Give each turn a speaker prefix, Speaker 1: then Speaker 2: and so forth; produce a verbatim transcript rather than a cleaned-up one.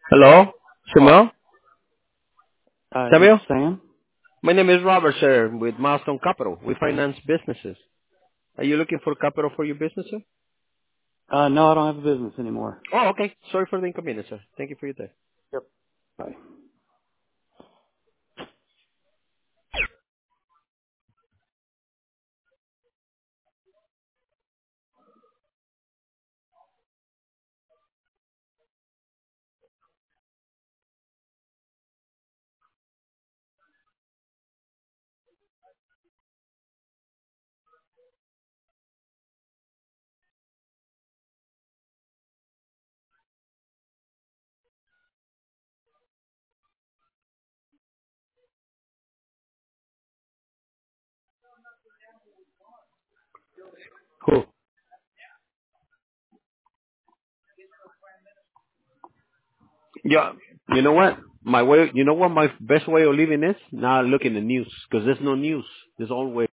Speaker 1: Hello, Samuel?
Speaker 2: Uh, this is
Speaker 1: Samuel?
Speaker 2: Sam.
Speaker 1: My name is Robert, sir, with Milestone Capital. We finance businesses. Are you looking for capital for your business, sir?
Speaker 2: Uh, no, I don't have a business anymore.
Speaker 1: Oh, okay. Sorry for the inconvenience, sir. Thank you for your time.
Speaker 2: Yep. Bye.
Speaker 1: Cool. Yeah. You know what? My way, you know what my best way of living is? Not looking at the news, because there's no news. There's always